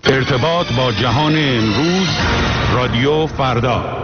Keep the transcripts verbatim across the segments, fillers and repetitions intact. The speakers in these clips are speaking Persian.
ارتباط با جهان امروز، رادیو فردا.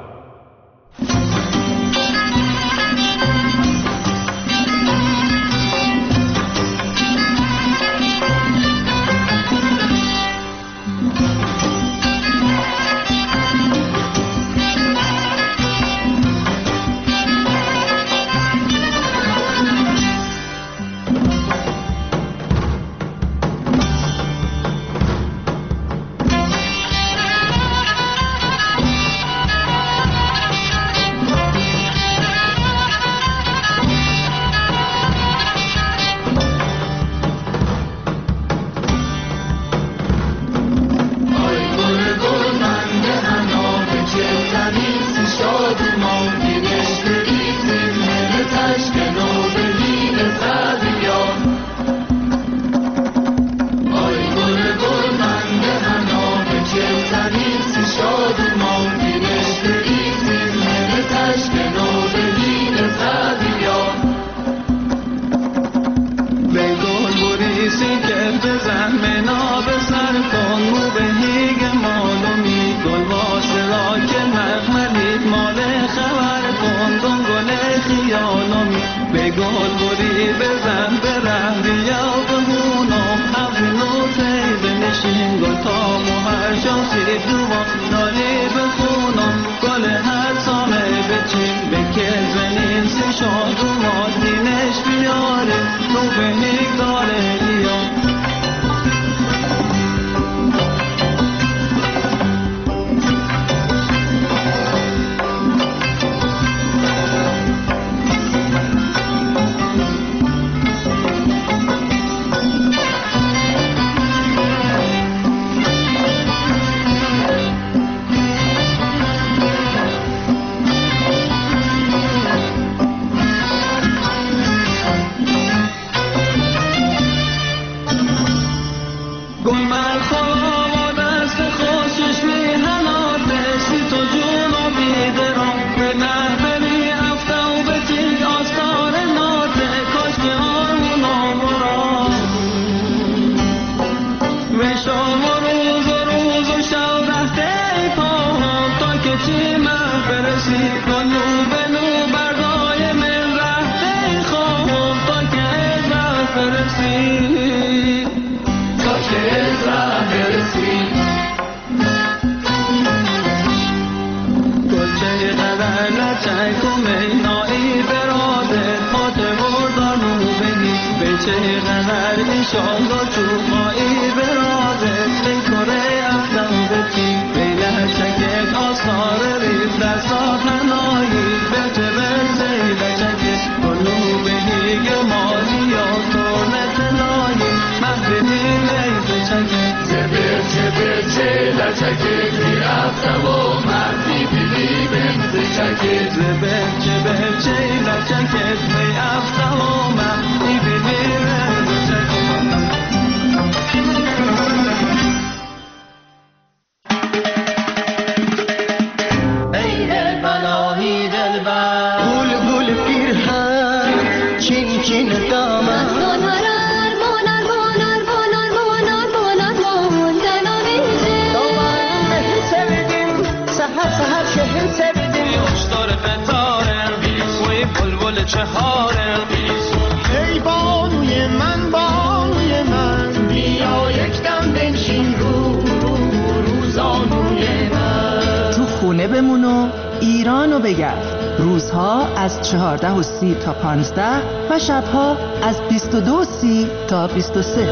چهارده و سی تا پانزده و شبها از بیست و دو و سی تا بیست و سه.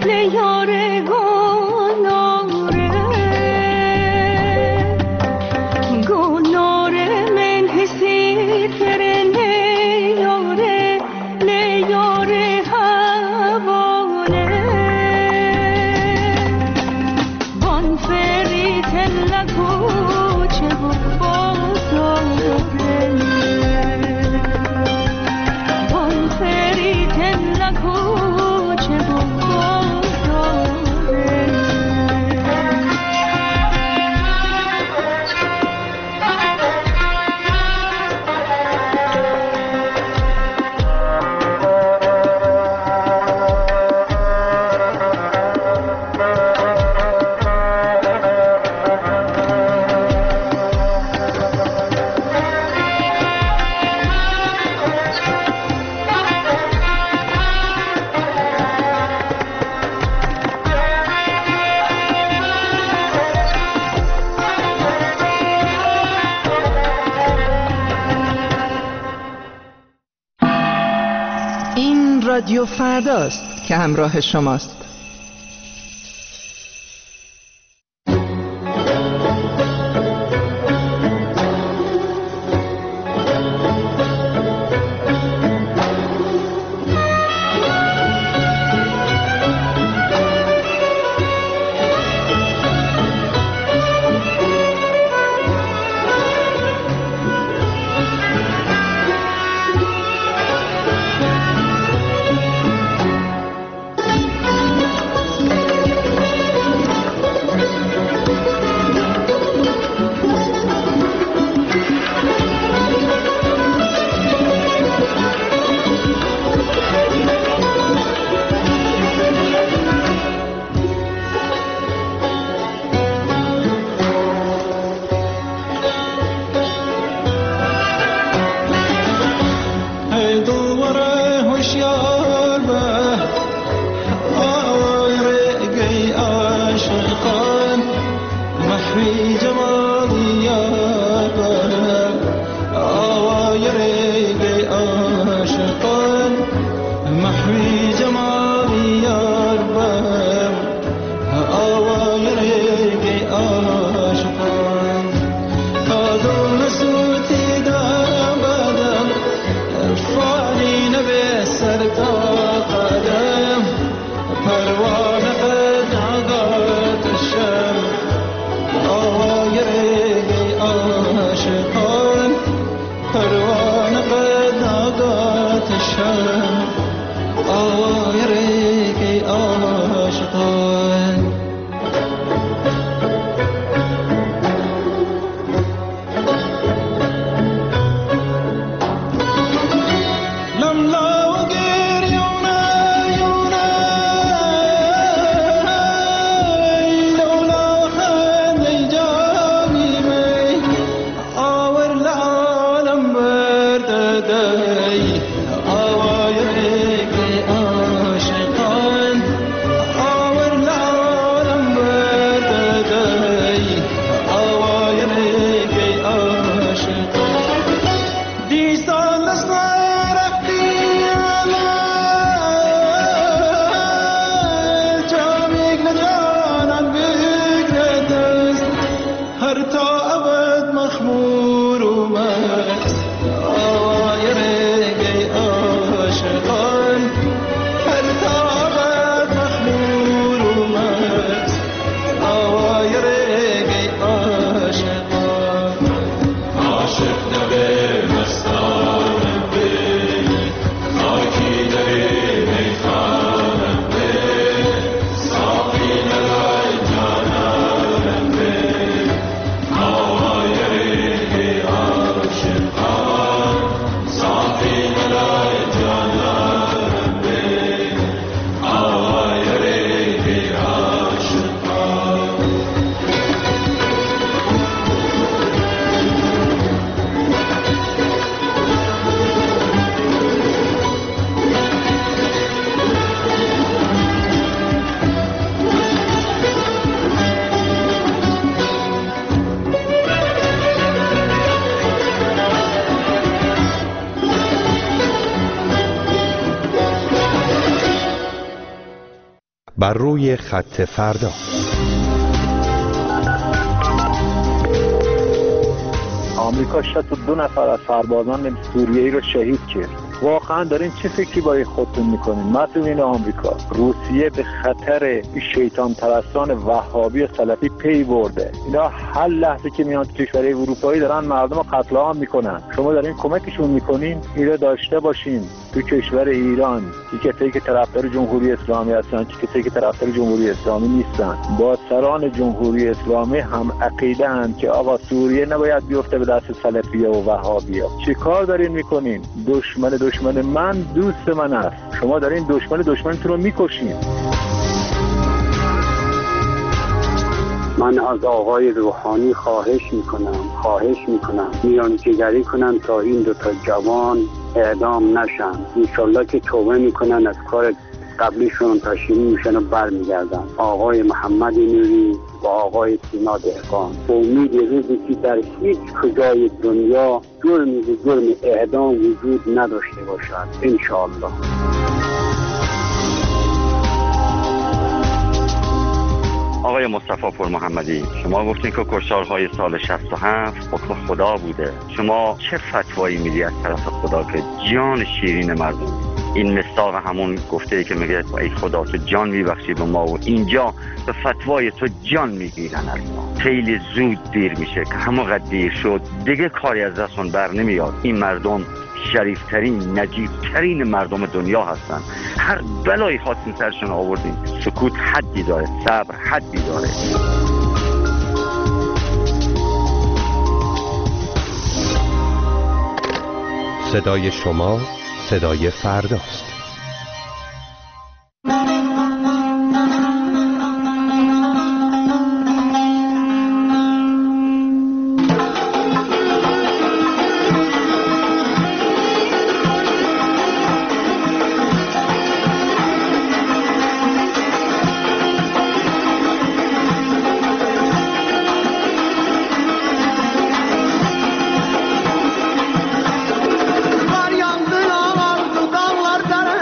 رادیو فرداست که همراه شماست. بر روی خط فردا. آمریکا شصت و دو نفر از سربازان سوریه‌ای رو شهید کرد. واقعا دارین چه فکری با خودتون میکنین؟ مسئولین آمریکا، روسیه به خطر شیطان پرستان وهابی و سلفی پی برده. اینا هر لحظه که میان تو کشورهای اروپایی دارن مردم رو قتل عام میکنن. شما دارین کمکشون میکنین؟ اینو داشته باشین. تو کشور ایران چه کسایی که طرفدار جمهوری اسلامی هستن، چه کسایی که طرفدار جمهوری اسلامی نیستن، با سران جمهوری اسلامی هم عقیده اند که آقا سوریه نباید بیفته به دست سلفیه و وهابیا. چه کار دارین میکنین؟ دشمن دشمن من دوست من است. شما دارین دشمن دشمنتون رو میکشین. من از آقای روحانی خواهش میکنم خواهش میکنم میان جگری کنن تا این دوتا جوان اعدام نشن. انشالله که توبه میکنن از کار قبلیشون پشیمون میشن و بر میگردن. آقای محمد نوری و آقای سینا دهقان با امید روزی که در هیچ کجای دنیا جرمی و جرم اعدام وجود نداشته باشد انشالله. آقای مصطفی پور محمدی، شما گفتین که کشتارهای سال شصت و هفت حکم خدا بوده. شما چه فتوایی میدی از طرف خدا که جان شیرین مردم؟ این مصداق همون گفته ای که میگه ای خدا تو جان میبخشی به ما، و اینجا به فتوای تو جان میگیرن از ما. خیلی زود دیر میشه که همونقدر دیر شد دیگه کاری از دستون بر نمیاد. این مردم شریفترین نجیبترین مردم دنیا هستن. هر بلایی خواستین سرشون آوردین. سکوت حدی داره، صبر حدی داره. صدای شما صدای فرداست. Var yandı ağardı dağlar dere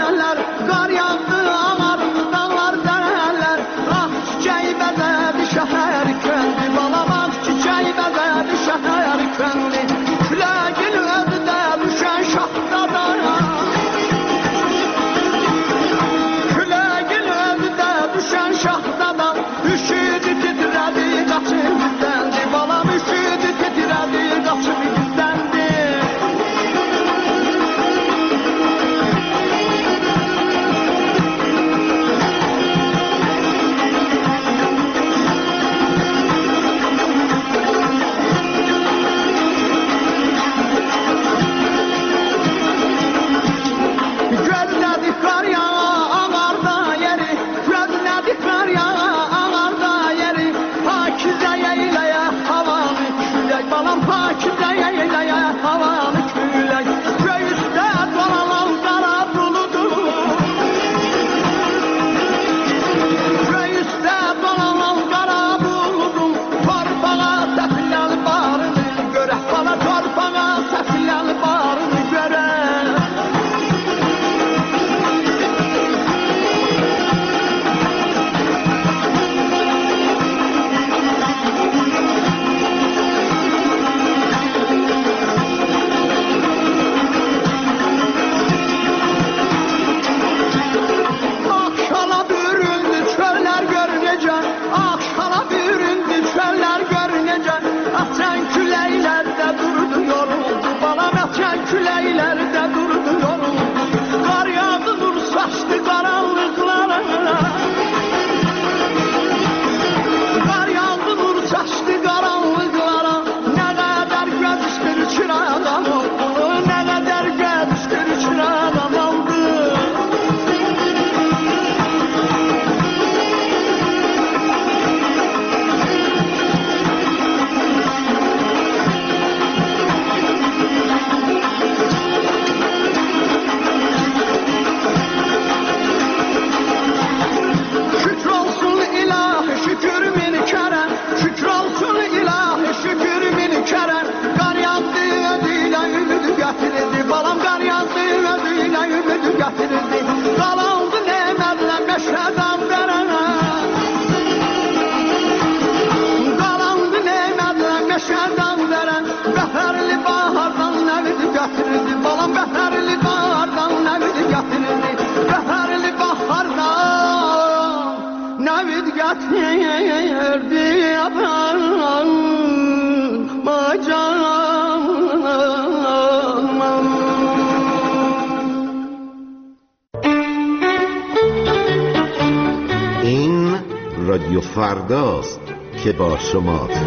این رادیو فرداست که با شماست.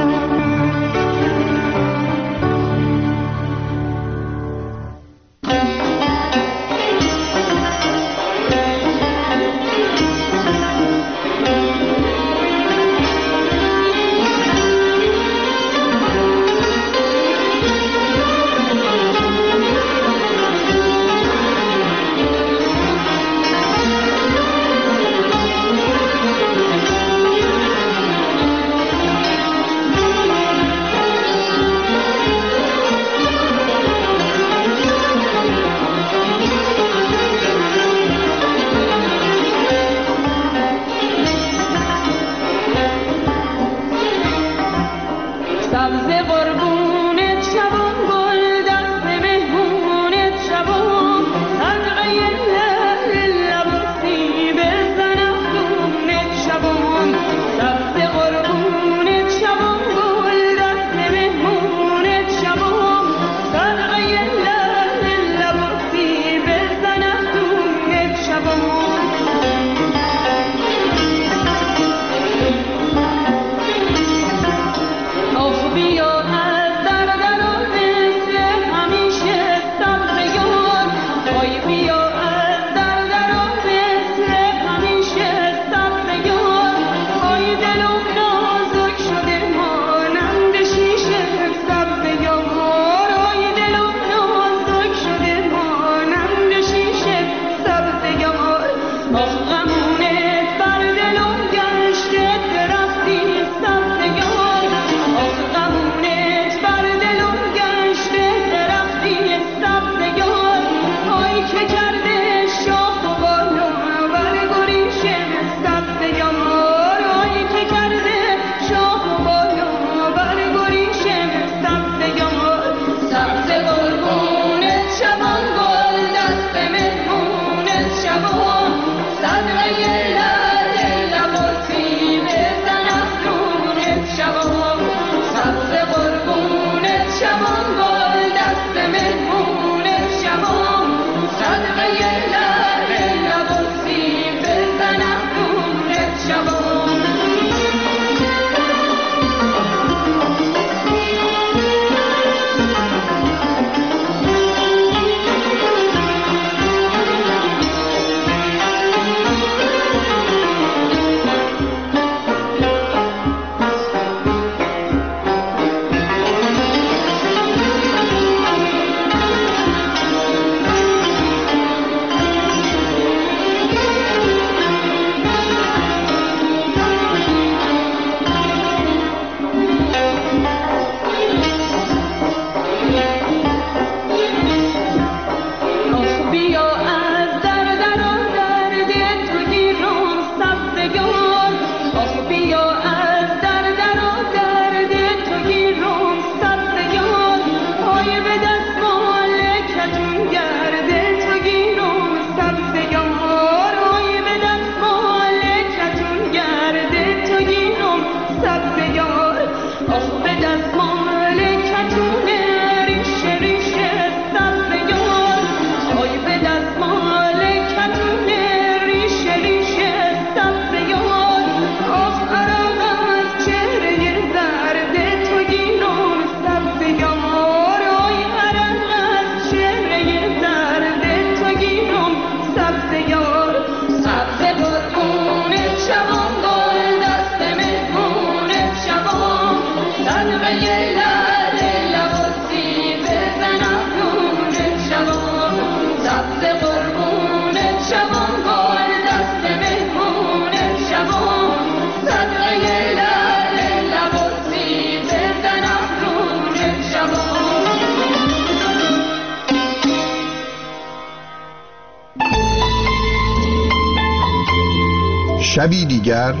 شبی دیگر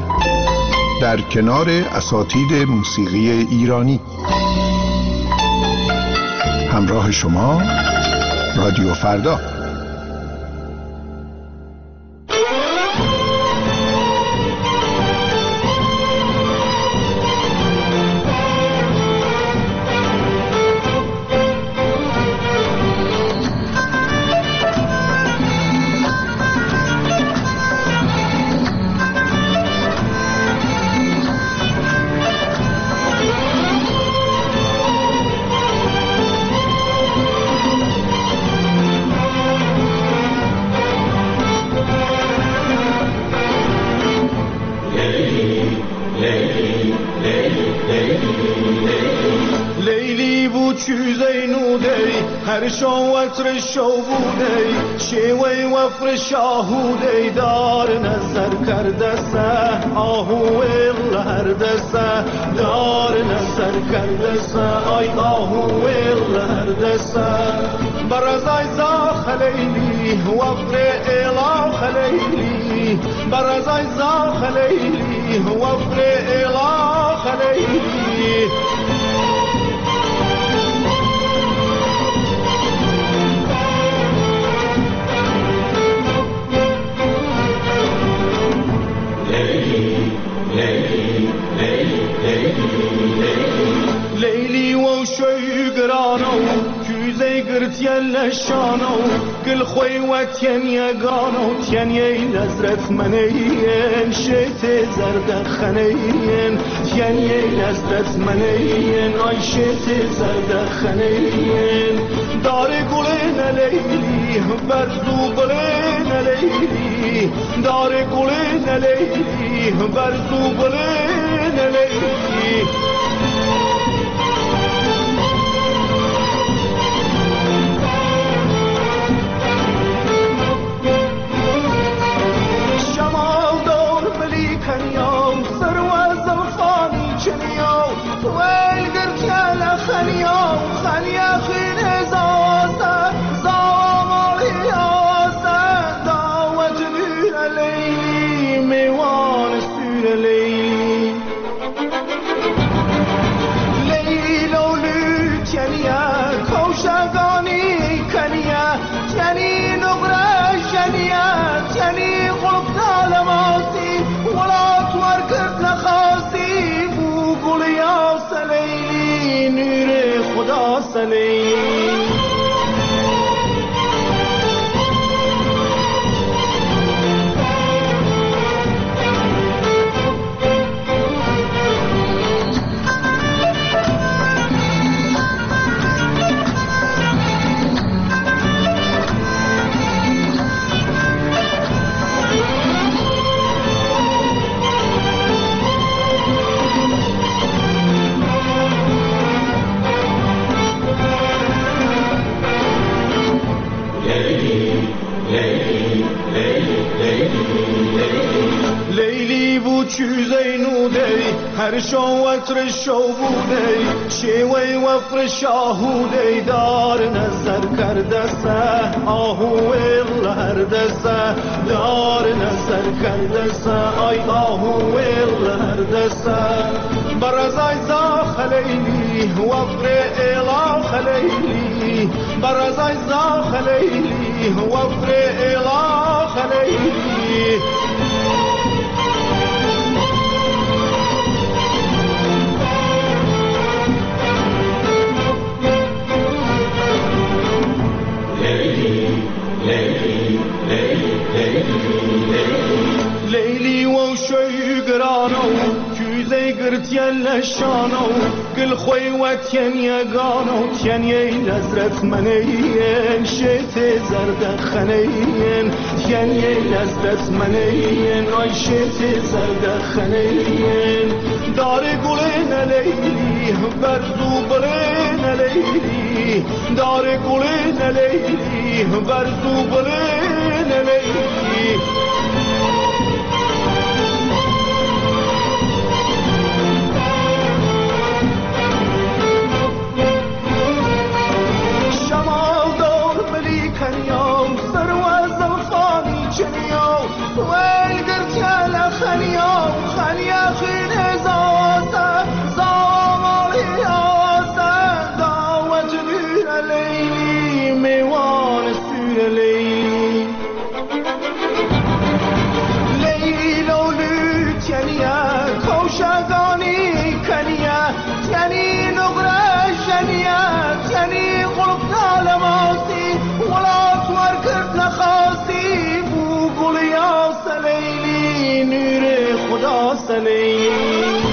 در کنار اساتید موسیقی ایرانی. همراه شما رادیو فردا. زینودی هر شوتر شو بودی شوی وفر شاهودی دار نظر کرده سه آهو ال هر دسته دار نظر کرده سه آی آهو ال هر دسته برزای زا خلیلی وفر الا خلیلی برزای زا خلیلی وفر الا خلیلی ليلي وشي قرانو كوزي قرت يلا شانو كل خوي واتين يقانو تين ينزرت منين شيت زرد خنين تين ينزرت منين اي شيت زرد خنين داري قولين ليلي برزو قولين ليلي داري قولين ليلي برزو قولين ليلي سليم هر شوتر شو بودی شوی وفر شاهودی دار نظر کرده سه آهو ال هر دسته دار نظر کرده سه آی آهو ال هر دسته برزای زا خلیلی وفر الا خلیلی برزای زا خلیلی وفر الا خلیلی ليلي وشي قرانو كوزي قرت يلا شانو كل خوي واتين يقانو تين ينزرت منين شيت زرد خنين تين ينزرت منين اي شيت زرد خنين داري قولين ليلي برزو قولين ليلي داري قولين ليلي برزو قولين ليلي سليم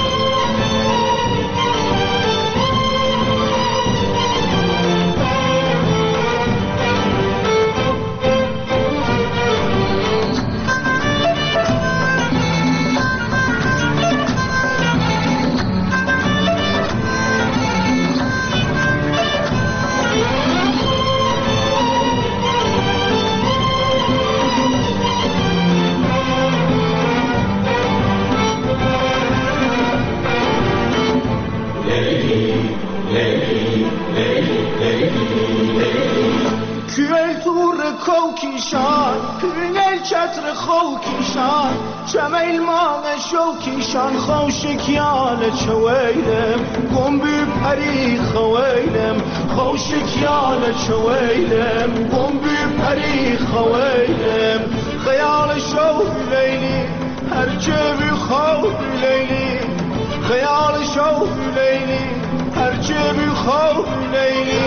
خوکیشان پرینل چتر خوکیشان چمیل ماغ شوکیشان خوشکیال چویلم گنبی پری خویلم خوشکیال چویلم گنبی پری خویلم خیال شو لیلی هر جبی خوب لیلی خیال شو لیلی هر جبی خوب لیلی